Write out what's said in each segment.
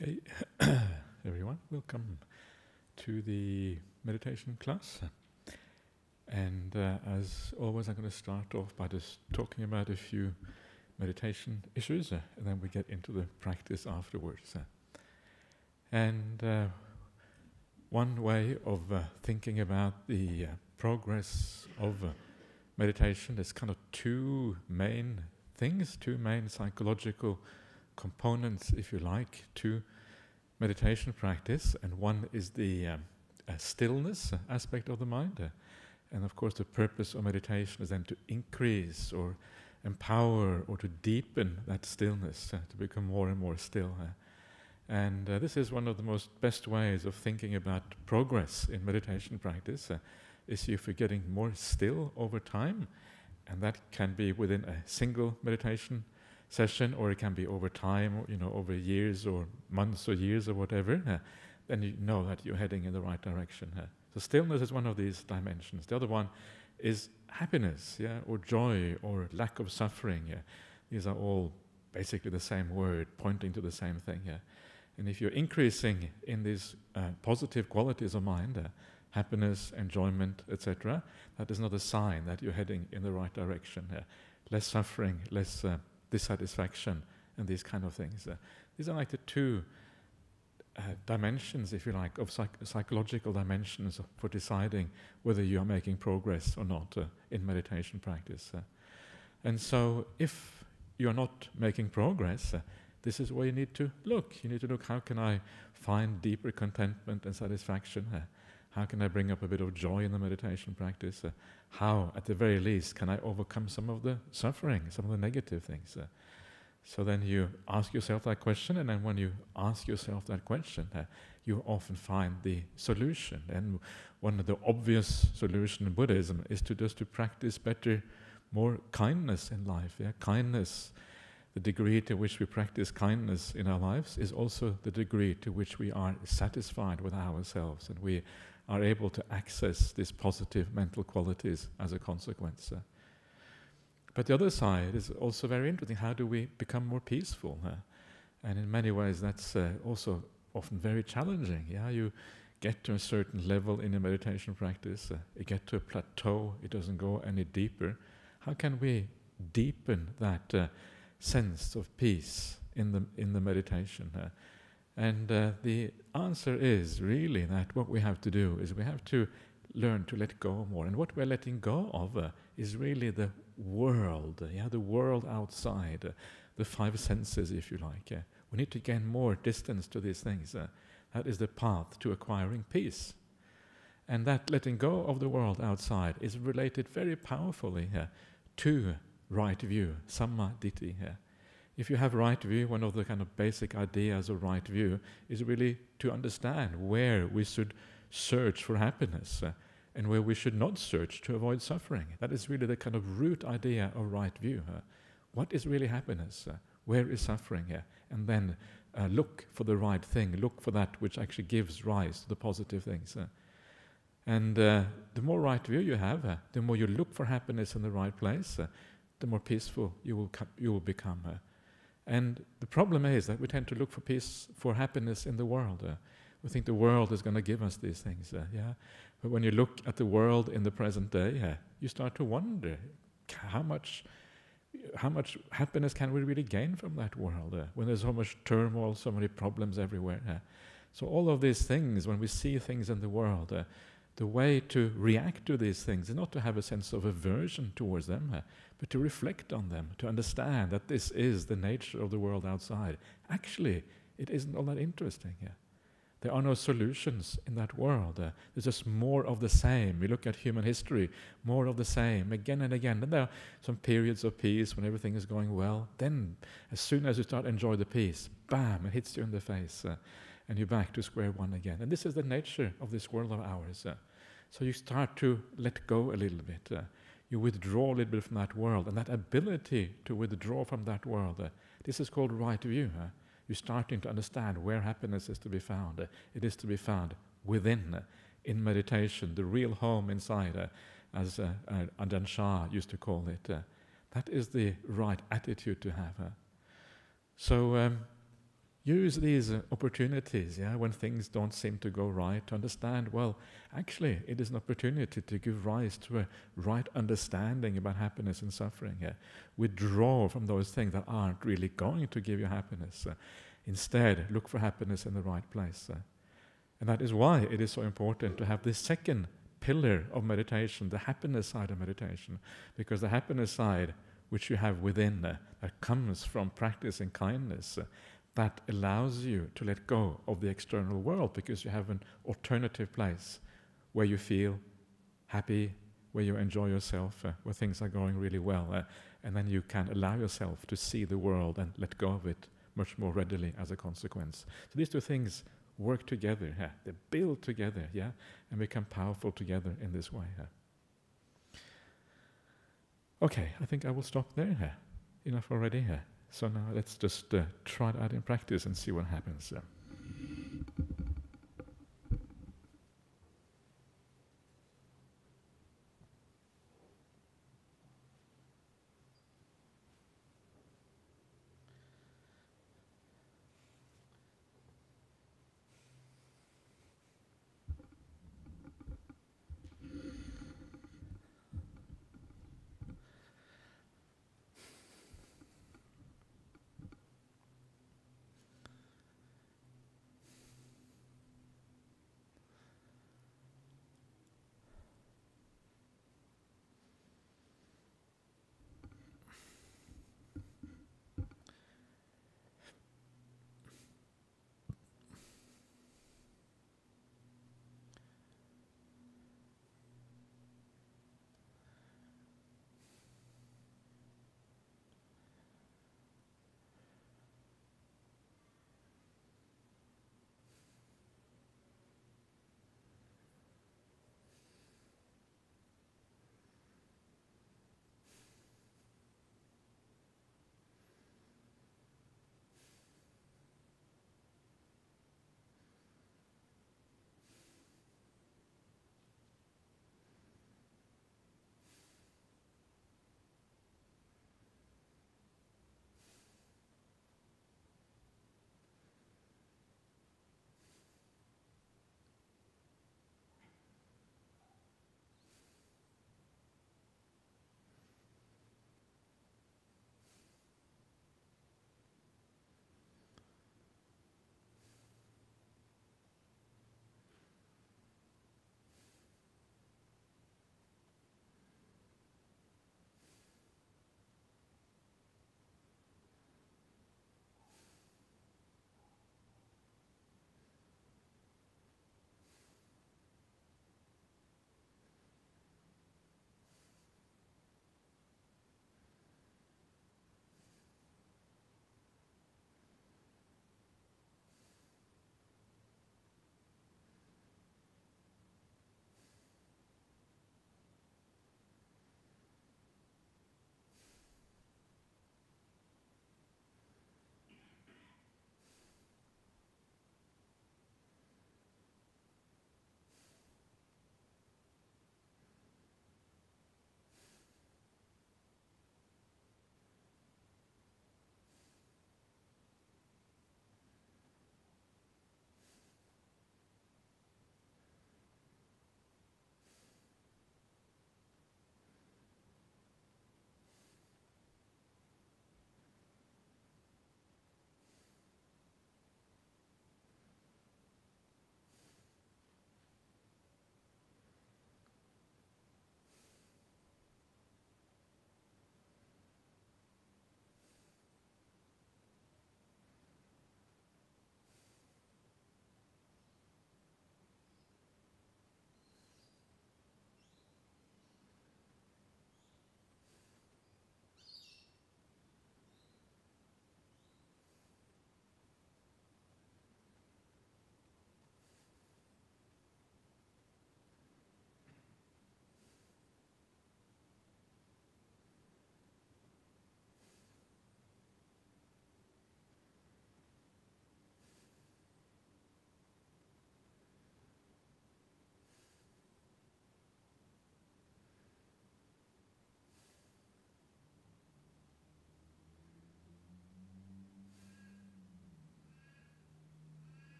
Okay, everyone, welcome to the meditation class. And as always, I'm going to start off by just talking about a few meditation issues, and then we get into the practice afterwards. And one way of thinking about the progress of meditation is kind of two main things, two main psychological components, if you like, to meditation practice. And one is the stillness aspect of the mind. And of course the purpose of meditation is then to increase or empower or to deepen that stillness, to become more and more still. And this is one of the best ways of thinking about progress in meditation practice, is if you're getting more still over time, and that can be within a single meditation session, or it can be over time, over years or months or years or whatever, then you know that you're heading in the right direction. So stillness is one of these dimensions. The other one is happiness, or joy, or lack of suffering. These are all basically the same word, pointing to the same thing. And if you're increasing in these positive qualities of mind, happiness, enjoyment, etc., that is not a sign that you're heading in the right direction. Less suffering, less dissatisfaction, and these kind of things. These are like the two dimensions, if you like, of psychological dimensions for deciding whether you are making progress or not in meditation practice. And so if you're not making progress, this is where you need to look. You need to look, how can I find deeper contentment and satisfaction? How can I bring up a bit of joy in the meditation practice? How, at the very least, can I overcome some of the suffering, some of the negative things? So then you ask yourself that question, and then when you ask yourself that question, you often find the solution. And one of the obvious solutions in Buddhism is to practice better, more kindness in life. Kindness, the degree to which we practice kindness in our lives is also the degree to which we are satisfied with ourselves, and we are able to access these positive mental qualities as a consequence. But the other side is also very interesting. How do we become more peaceful? And in many ways that's also often very challenging. You get to a certain level in a meditation practice, you get to a plateau, it doesn't go any deeper. How can we deepen that sense of peace in the meditation? And the answer is really that what we have to do is we have to learn to let go more. And what we're letting go of is really the world, the world outside, the five senses, if you like. We need to gain more distance to these things. That is the path to acquiring peace. And that letting go of the world outside is related very powerfully to right view, samma ditthi. If you have right view, one of the kind of basic ideas of right view is really to understand where we should search for happiness and where we should not search to avoid suffering. That is really the kind of root idea of right view. What is really happiness? Where is suffering? And then look for the right thing, look for that which actually gives rise to the positive things. And the more right view you have, the more you look for happiness in the right place, the more peaceful you will become. And the problem is that we tend to look for peace, for happiness in the world. We think the world is going to give us these things. But when you look at the world in the present day, you start to wonder, how much happiness can we really gain from that world when there's so much turmoil, so many problems everywhere? So all of these things, when we see things in the world, the way to react to these things is not to have a sense of aversion towards them, but to reflect on them, to understand that this is the nature of the world outside. Actually, it isn't all that interesting. There are no solutions in that world. There's just more of the same. We look at human history, more of the same, again and again. Then there are some periods of peace when everything is going well. Then, as soon as you start to enjoy the peace, bam, it hits you in the face, and you're back to square one again. And this is the nature of this world of ours. So you start to let go a little bit. You withdraw a little bit from that world, and that ability to withdraw from that world, this is called right view. You're starting to understand where happiness is to be found. It is to be found within, in meditation, the real home inside, as Ajahn Chah used to call it. That is the right attitude to have. So use these opportunities, yeah, when things don't seem to go right, to understand, well, actually, it is an opportunity to give rise to a right understanding about happiness and suffering. Yeah. Withdraw from those things that aren't really going to give you happiness. Instead, look for happiness in the right place. And that is why it is so important to have this second pillar of meditation, the happiness side of meditation, because the happiness side, which you have within, that comes from practicing kindness, that allows you to let go of the external world, because you have an alternative place where you feel happy, where you enjoy yourself, where things are going really well, and then you can allow yourself to see the world and let go of it much more readily as a consequence. So these two things work together, they build together, and become powerful together in this way. Okay, I think I will stop there. Enough already. So now let's just try that in practice and see what happens.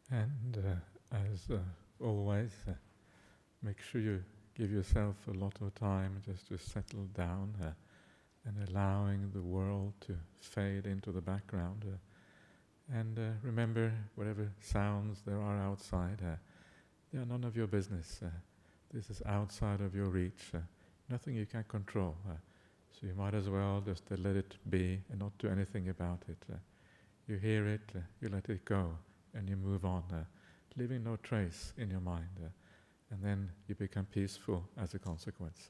And as always, make sure you give yourself a lot of time just to settle down and allowing the world to fade into the background. And remember, whatever sounds there are outside, they are none of your business. This is outside of your reach, nothing you can control. So you might as well just let it be and not do anything about it. You hear it, you let it go, and you move on, leaving no trace in your mind. And then you become peaceful as a consequence.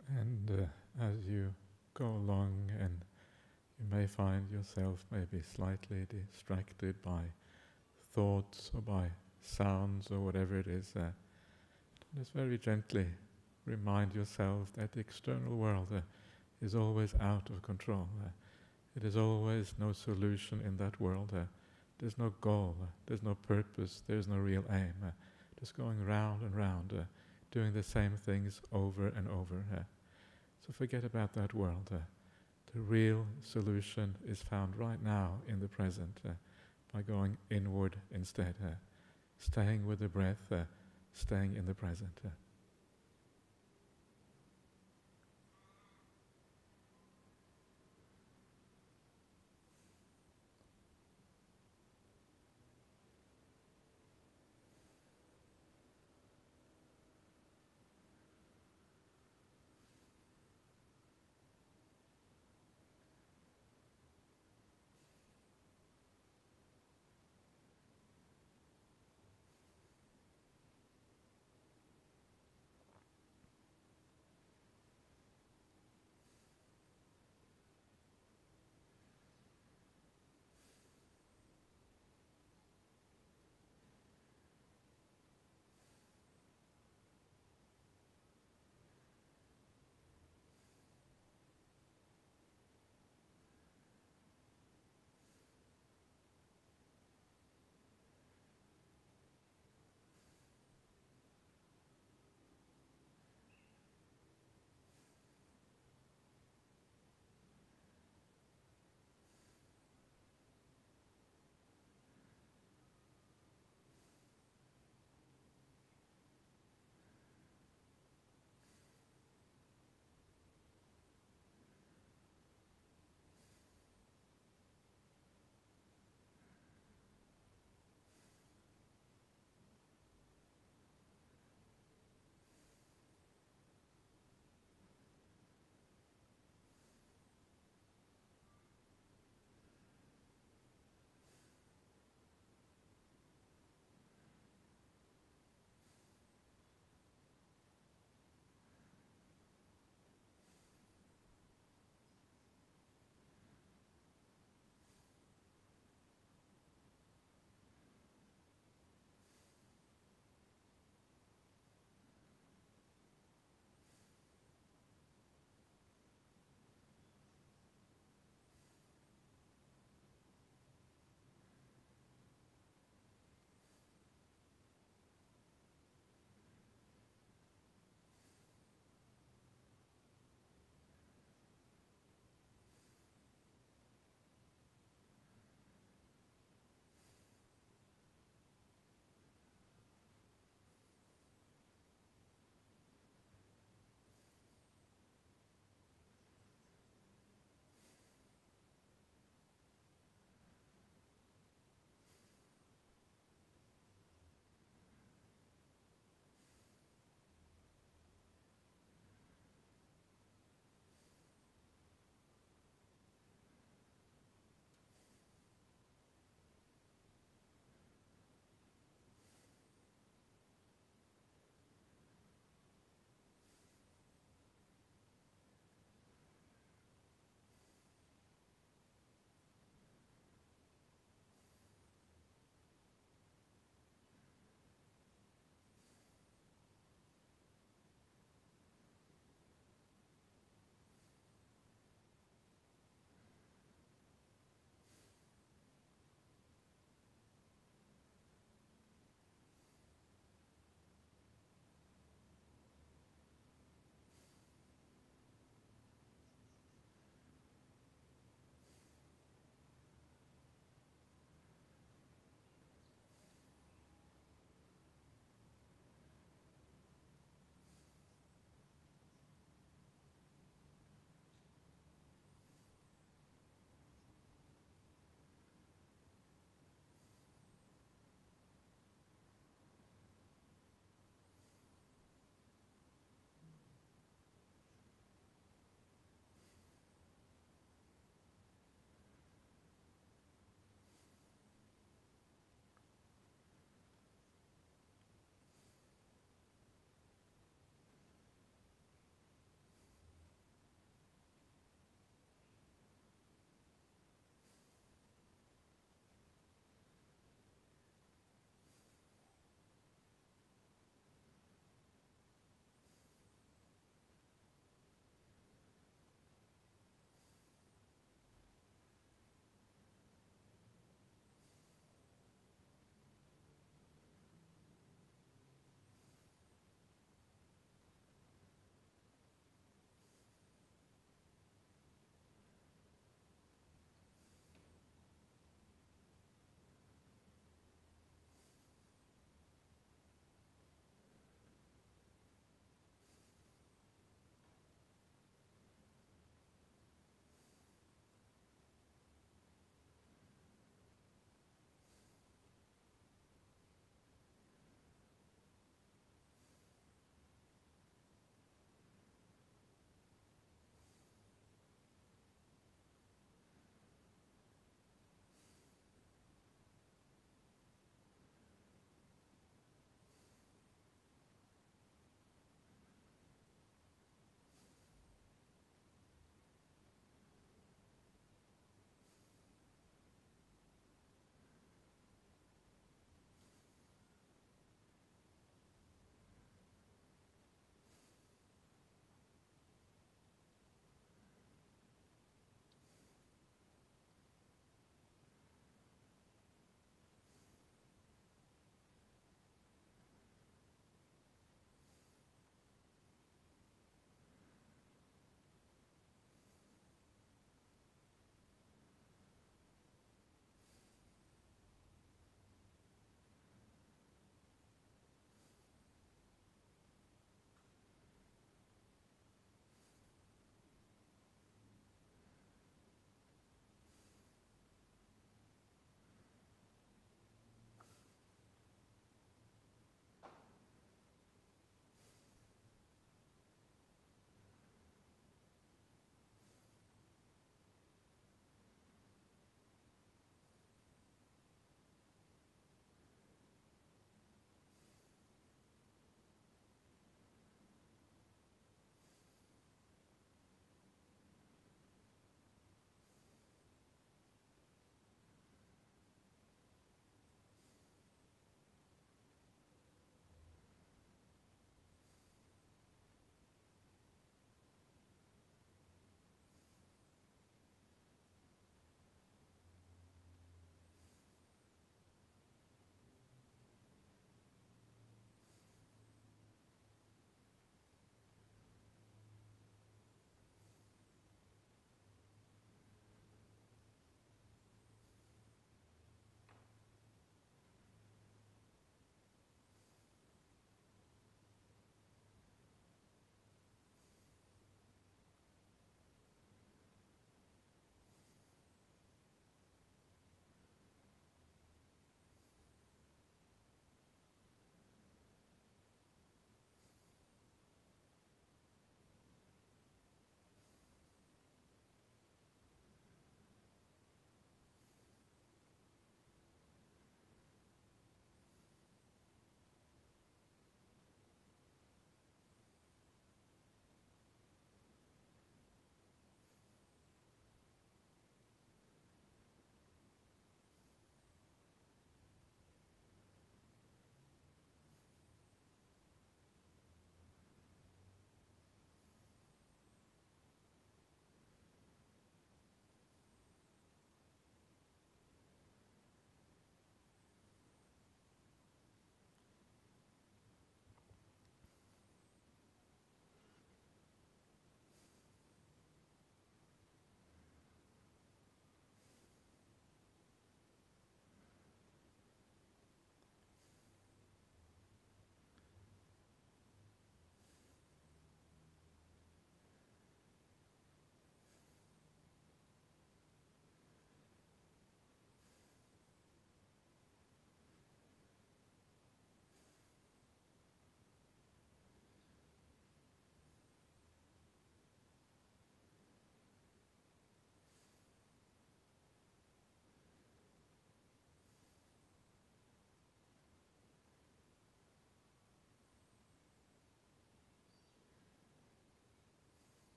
And as you go along, and you may find yourself maybe slightly distracted by thoughts or by sounds or whatever it is, just very gently remind yourself that the external world is always out of control. It is always no solution in that world. There's no goal, there's no purpose, there's no real aim. Just going round and round, doing the same things over and over. So forget about that world. The real solution is found right now in the present, by going inward instead, staying with the breath, staying in the present.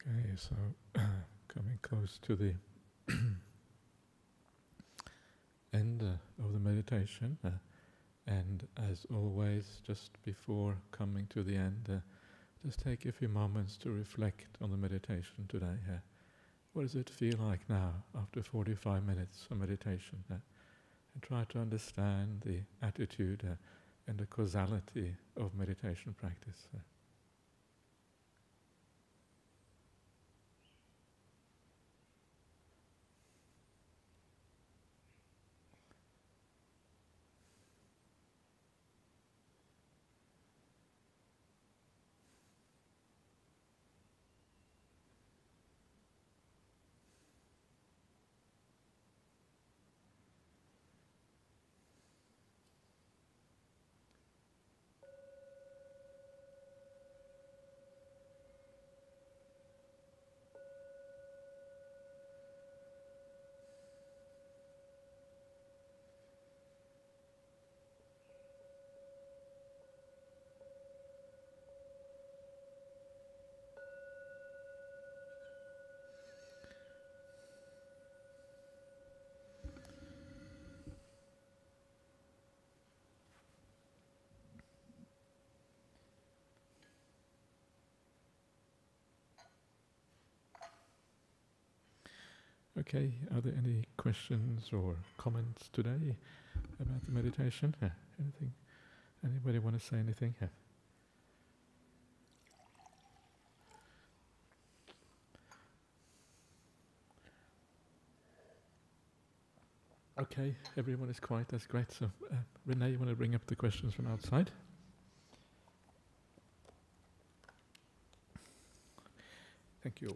Okay, so coming close to the end of the meditation, and as always, just before coming to the end, just take a few moments to reflect on the meditation today. What does it feel like now after 45 minutes of meditation? And try to understand the attitude and the causality of meditation practice. Okay, are there any questions or comments today about the meditation? Anything? Anybody want to say anything? Okay, everyone is quiet, that's great. So, Renee, you want to bring up the questions from outside? Thank you.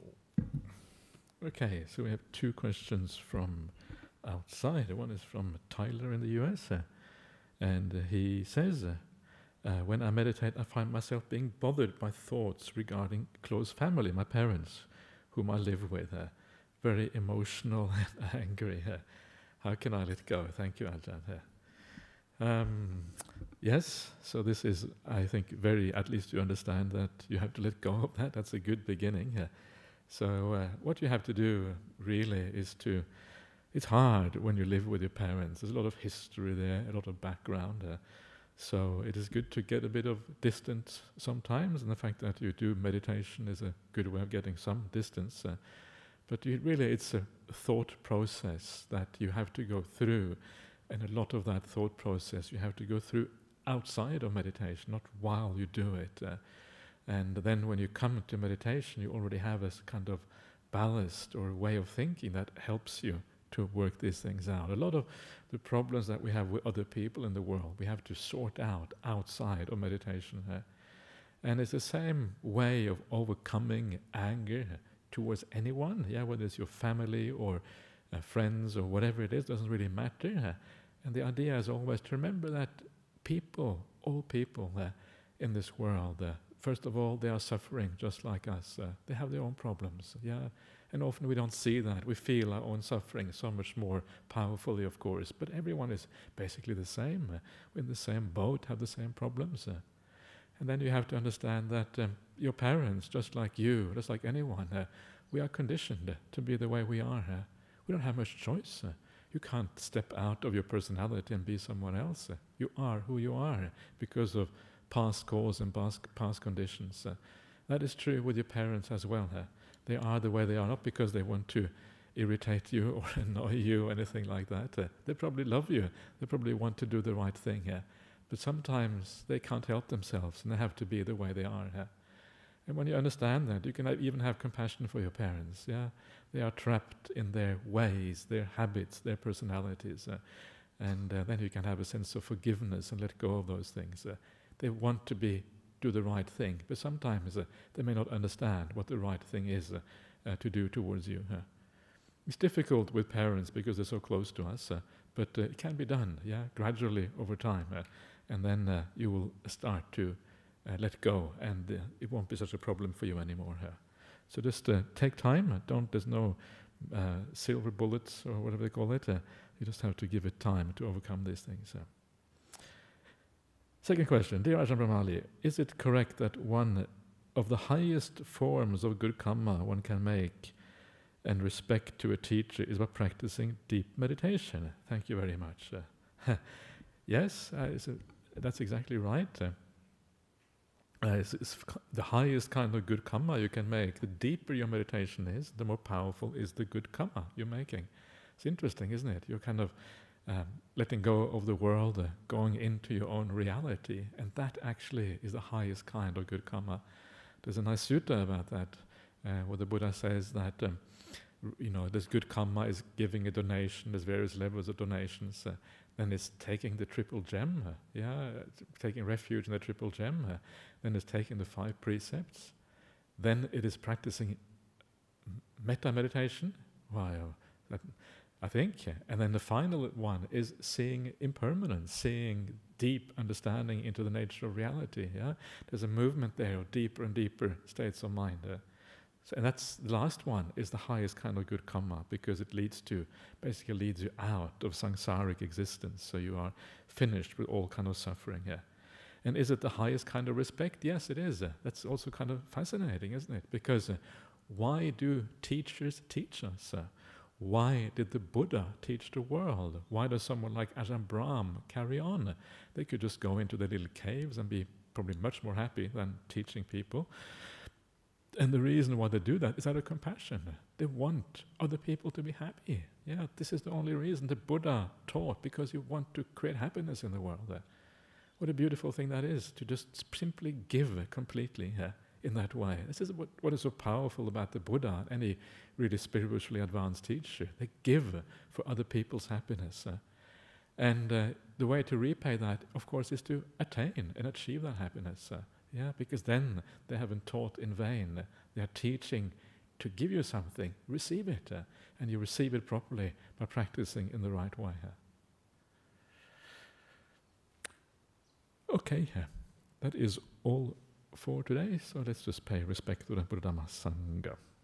Okay, so we have two questions from outside. One is from Tyler in the US, and he says, when I meditate, I find myself being bothered by thoughts regarding close family, my parents, whom I live with, very emotional and angry. How can I let go? Thank you, Ajahn. Yes, so this is, I think, at least you understand that you have to let go of that. That's a good beginning. So what you have to do really is it's hard when you live with your parents. There's a lot of history there, a lot of background. So it is good to get a bit of distance sometimes, and the fact that you do meditation is a good way of getting some distance. But it's a thought process that you have to go through, and a lot of that thought process you have to go through outside of meditation, not while you do it. And then when you come to meditation, you already have a kind of ballast or way of thinking that helps you to work these things out. A lot of the problems that we have with other people in the world, we have to sort out outside of meditation. And it's the same way of overcoming anger towards anyone, whether it's your family or friends or whatever it is, doesn't really matter. And the idea is always to remember that all people in this world, first of all, they are suffering just like us. They have their own problems, and often we don't see that. We feel our own suffering so much more powerfully, of course, but everyone is basically the same. We're in the same boat, have the same problems. And then you have to understand that your parents, just like you, just like anyone, we are conditioned to be the way we are. We don't have much choice. You can't step out of your personality and be someone else. You are who you are because of past cause and past conditions. That is true with your parents as well. They are the way they are, not because they want to irritate you or annoy you or anything like that. They probably love you. They probably want to do the right thing. But sometimes they can't help themselves and they have to be the way they are. And when you understand that, you can even have compassion for your parents. They are trapped in their ways, their habits, their personalities. And then you can have a sense of forgiveness and let go of those things. They want to do the right thing, but sometimes they may not understand what the right thing is to do towards you. It's difficult with parents because they're so close to us, but it can be done, gradually over time. And then you will start to let go, and it won't be such a problem for you anymore. So just take time. There's no silver bullets or whatever they call it. You just have to give it time to overcome these things. Second question, dear Ajahn Brahmali, is it correct that one of the highest forms of good karma one can make and respect to a teacher is by practicing deep meditation. Thank you very much. Yes, that's exactly right. It's the highest kind of good karma you can make. The deeper your meditation is, the more powerful is the good karma you're making. It's interesting, isn't it? You're kind of letting go of the world, going into your own reality, and that actually is the highest kind of good karma. There's a nice sutta about that, where the Buddha says that this good karma is giving a donation. There's various levels of donations. Then it's taking the triple gem, taking refuge in the triple gem. Then it's taking the 5 precepts. Then it is practicing metta meditation. Wow, I think. And then the final one is seeing impermanence, seeing deep understanding into the nature of reality. There's a movement there of deeper and deeper states of mind. And that's the last one, is the highest kind of good karma, because it basically leads you out of samsaric existence, so you are finished with all kind of suffering here. And is it the highest kind of respect? Yes, it is. That's also kind of fascinating, isn't it? Because why do teachers teach us? Why did the Buddha teach the world? Why does someone like Ajahn Brahm carry on? They could just go into their little caves and be probably much more happy than teaching people. And the reason why they do that is out of compassion. They want other people to be happy. This is the only reason the Buddha taught, because you want to create happiness in the world. What a beautiful thing that is, to just simply give completely in that way. This is what is so powerful about the Buddha and any really spiritually advanced teacher. They give for other people's happiness. And the way to repay that, of course, is to attain and achieve that happiness. Because then they haven't taught in vain. They are teaching to give you something. Receive it. And you receive it properly by practicing in the right way. Okay, that is all for today. So let's just pay respect to the Buddha Dhamma Sangha.